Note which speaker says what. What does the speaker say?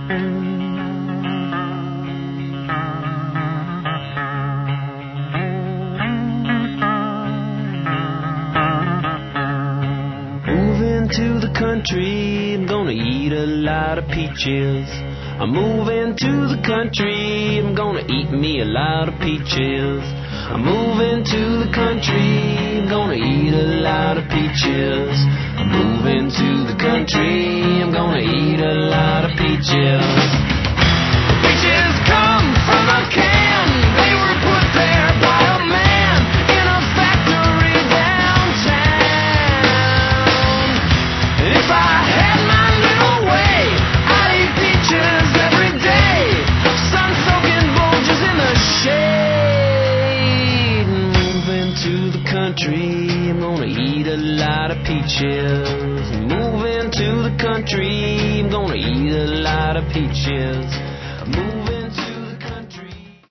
Speaker 1: Moving to the country, I'm gonna eat a lot of peaches. I'm moving to the country, I'm gonna eat me a lot of peaches. I'm moving to the country, I'm gonna eat a lot of peaches. I'm moving to the country, I'm gonna eat a lot of peaches. Peaches come from a can, they were put there by a man in a factory downtown. And if I had my little way, I'd eat peaches every day. Sun-soaking bulges in the shade. Moving to the country, I'm gonna eat a lot of peaches. Moving to the country, I'm gonna eat a lot of peaches. Moving